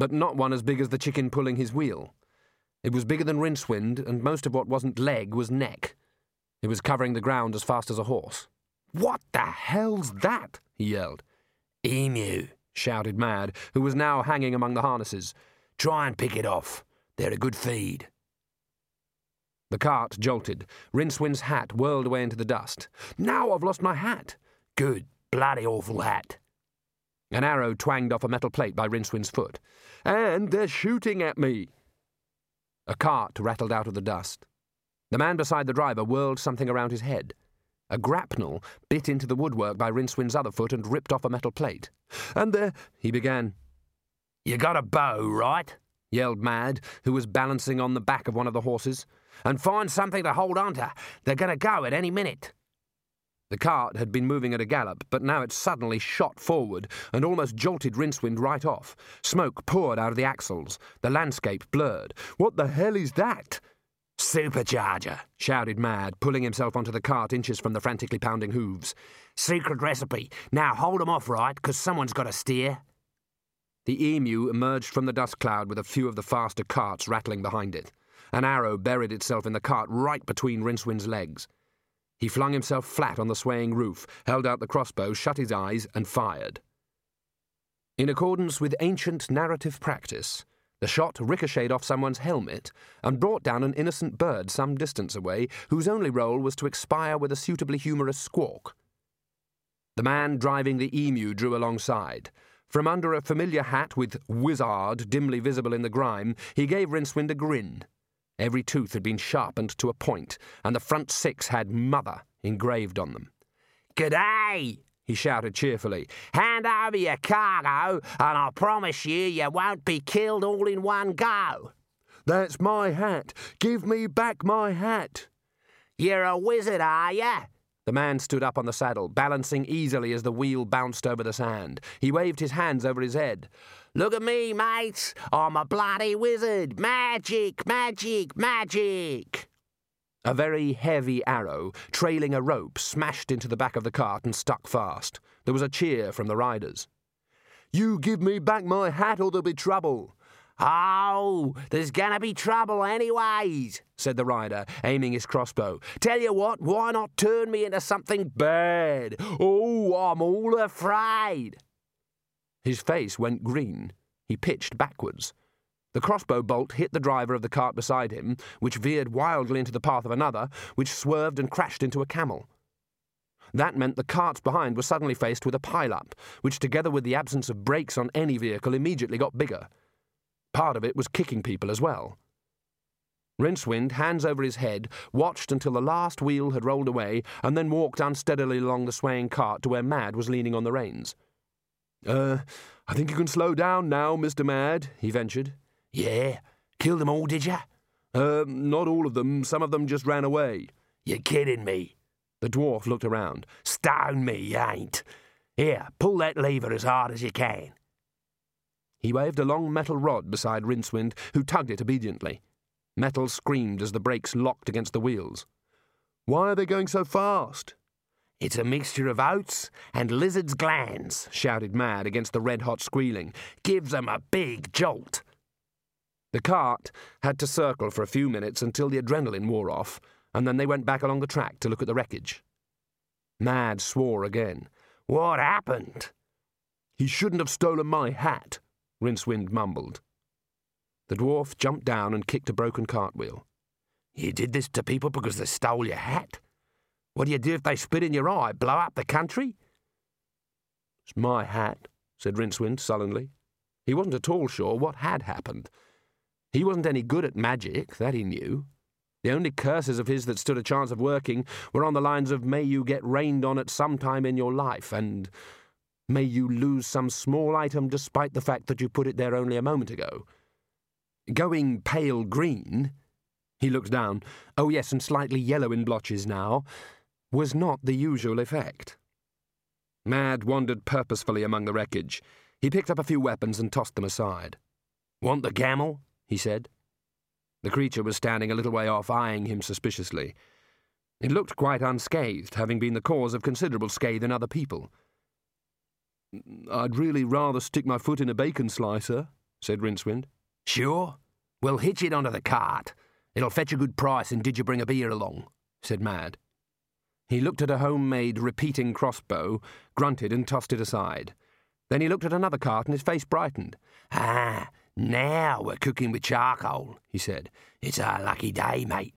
but not one as big as the chicken pulling his wheel. It was bigger than Rincewind, and most of what wasn't leg was neck. It was covering the ground as fast as a horse. "What the hell's that?" he yelled. "Emu," shouted Mad, who was now hanging among the harnesses. "Try and pick it off. They're a good feed." The cart jolted. Rincewind's hat whirled away into the dust. "Now I've lost my hat." "Good, bloody awful hat." An arrow twanged off a metal plate by Rincewind's foot. "And they're shooting at me." A cart rattled out of the dust. The man beside the driver whirled something around his head. A grapnel bit into the woodwork by Rincewind's other foot and ripped off a metal plate. "And they're—" he began. "You got a bow, right?" yelled Mad, who was balancing on the back of one of the horses. "And find something to hold on to. They're going to go at any minute." The cart had been moving at a gallop, but now it suddenly shot forward and almost jolted Rincewind right off. Smoke poured out of the axles. The landscape blurred. "What the hell is that?" "Supercharger," shouted Mad, pulling himself onto the cart inches from the frantically pounding hooves. "Secret recipe. Now hold 'em off right, 'cause someone's got to steer." The Emu emerged from the dust cloud with a few of the faster carts rattling behind it. An arrow buried itself in the cart right between Rincewind's legs. He flung himself flat on the swaying roof, held out the crossbow, shut his eyes, and fired. In accordance with ancient narrative practice, the shot ricocheted off someone's helmet and brought down an innocent bird some distance away, whose only role was to expire with a suitably humorous squawk. The man driving the Emu drew alongside. From under a familiar hat with "Wizard" dimly visible in the grime, he gave Rincewind a grin. Every tooth had been sharpened to a point, and the front six had "Mother" engraved on them. "G'day!" he shouted cheerfully. "Hand over your cargo, and I promise you won't be killed all in one go." "That's my hat. Give me back my hat." "You're a wizard, are ya?" The man stood up on the saddle, balancing easily as the wheel bounced over the sand. He waved his hands over his head. "Look at me, mates. I'm a bloody wizard. Magic, magic, magic." A very heavy arrow, trailing a rope, smashed into the back of the cart and stuck fast. There was a cheer from the riders. "You give me back my hat or there'll be trouble." "Oh, there's gonna be trouble anyways," said the rider, aiming his crossbow. "Tell you what, why not turn me into something bad? Oh, I'm all afraid." His face went green. He pitched backwards. The crossbow bolt hit the driver of the cart beside him, which veered wildly into the path of another, which swerved and crashed into a camel. That meant the carts behind were suddenly faced with a pile-up, which, together with the absence of brakes on any vehicle, immediately got bigger. Part of it was kicking people as well. Rincewind, hands over his head, watched until the last wheel had rolled away and then walked unsteadily along the swaying cart to where Mad was leaning on the reins. I think you can slow down now, Mr. Mad," he ventured. "Yeah? Killed them all, did ya?" Not all of them. Some of them just ran away." "You're kidding me." The dwarf looked around. "Stone me, you ain't. Here, pull that lever as hard as you can." He waved a long metal rod beside Rincewind, who tugged it obediently. Metal screamed as the brakes locked against the wheels. "Why are they going so fast?" "It's a mixture of oats and lizard's glands," shouted Mad against the red-hot squealing. "Gives them a big jolt." The cart had to circle for a few minutes until the adrenaline wore off, and then they went back along the track to look at the wreckage. Mad swore again. "What happened?" "He shouldn't have stolen my hat," Rincewind mumbled. The dwarf jumped down and kicked a broken cartwheel. "You did this to people because they stole your hat? What do you do if they spit in your eye? Blow up the country?" "It's my hat," said Rincewind sullenly. He wasn't at all sure what had happened. He wasn't any good at magic, that he knew. The only curses of his that stood a chance of working were on the lines of "may you get rained on at some time in your life," and "may you lose some small item despite the fact that you put it there only a moment ago." Going pale green, he looked down, oh yes, and slightly yellow in blotches now, was not the usual effect. Mad wandered purposefully among the wreckage. He picked up a few weapons and tossed them aside. "Want the camel?" he said. The creature was standing a little way off, eyeing him suspiciously. It looked quite unscathed, having been the cause of considerable scathe in other people. "I'd really rather stick my foot in a bacon slicer," said Rincewind. Sure. We'll hitch it onto the cart. It'll fetch a good price, and did you bring a beer along? Said Mad. He looked at a homemade repeating crossbow, grunted and tossed it aside. Then he looked at another cart and his face brightened. Ah, now we're cooking with charcoal, he said. It's our lucky day, mate.